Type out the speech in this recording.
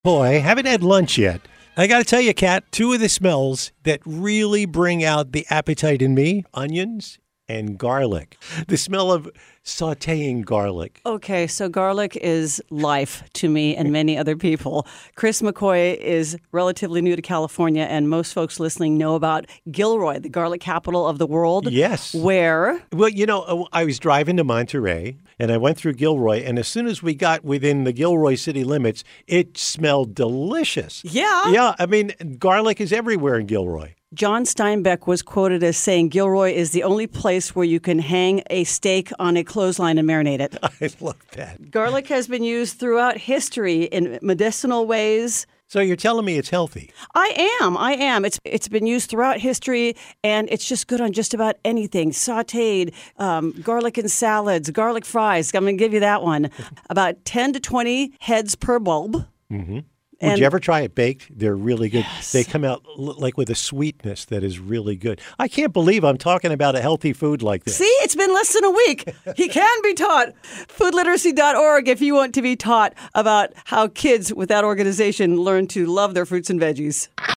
Boy, I haven't had lunch yet. I got to tell you, Kat, two of the smells that really bring out the appetite in me, onions and garlic. The smell of sautéing garlic. Okay, so garlic is life to me and many other people. Chris McCoy is relatively new to California, and most folks listening know about Gilroy, the garlic capital of the world. Yes. Where? Well, I was driving to Monterey, and I went through Gilroy, and as soon as we got within the Gilroy city limits, it smelled delicious. Yeah. Yeah, I mean, garlic is everywhere in Gilroy. John Steinbeck was quoted as saying Gilroy is the only place where you can hang a steak on a clothesline and marinate it. I love that. Garlic has been used throughout history in medicinal ways. So you're telling me it's healthy? I am. It's been used throughout history, and it's just good on just about anything. Sautéed, garlic in salads, garlic fries. I'm going to give you that one. About 10 to 20 heads per bulb. Mm-hmm. Would you ever try it baked? They're really good. Yes. They come out like with a sweetness that is really good. I can't believe I'm talking about a healthy food like this. See, it's been less than a week. He can be taught. Foodliteracy.org if you want to be taught about how kids with that organization learn to love their fruits and veggies.